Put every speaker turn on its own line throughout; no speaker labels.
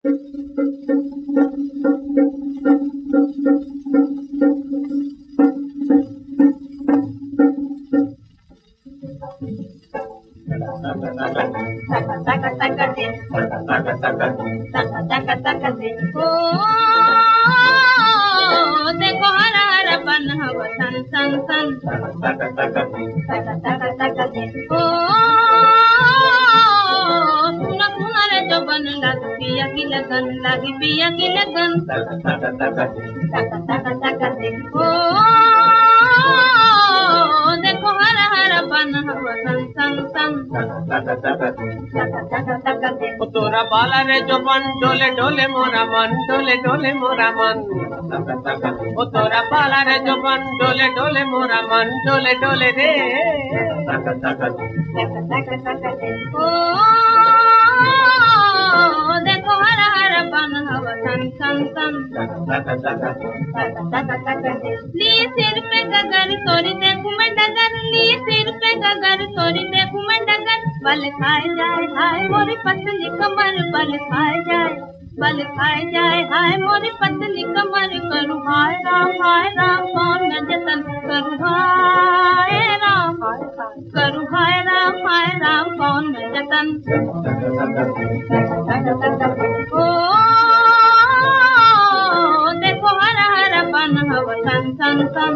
देखो हरा हरा बन हवा सन सन सन सुना सुना रे जो बन लागी पिया की लगन देखो हरा हरा बन हवा सन सन सन
तोरा बाला रे जो मन डोले डोले मोरा मन डोले डोले मोरा मन ओ तोरा बाला रे जो मन डोले डोले मोरा मन डोले डोले रे
देखो हरा हरा बन हवा सन सन सन ली सिर पे गगर तोरी देखूं मैं डगर ली सिर पे गगर तोरी देखूं मैं डगर बल खाए जाए हाय मोरी पतली कमर बल खाए जाए हाय मोरी पतली कमर करूं हाय राम कौन न जतन करूं हाय राम कौन न जतन देखो हरा हरा बन हवा सन सन सन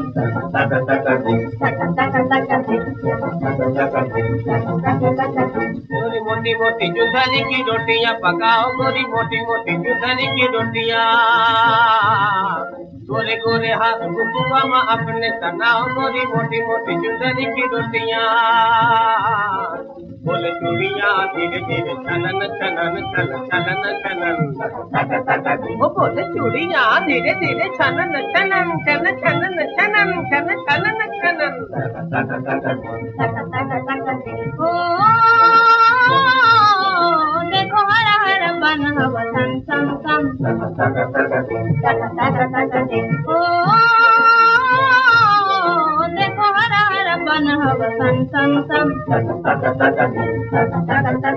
गोरी मोटी मोटी चुंदरी की रोटियां पकाओ गोरी मोटी मोटी चुंदरी की रोटियां गोरे गोरे हाथ गुफुआ में अपने तनाओ गोरी मोटी मोटी चुंदरी की रोटियां बोले चूड़ियां धीरे धीरे छनन छनन छनन छनन छनन वो बोले चूड़ियां धीरे धीरे छनन छनन छनन छनन छनन छनन छनन छनन
देखो हरा हरा बन हवा सन सन सन देखो हरा हरा बन हवा सन सन सन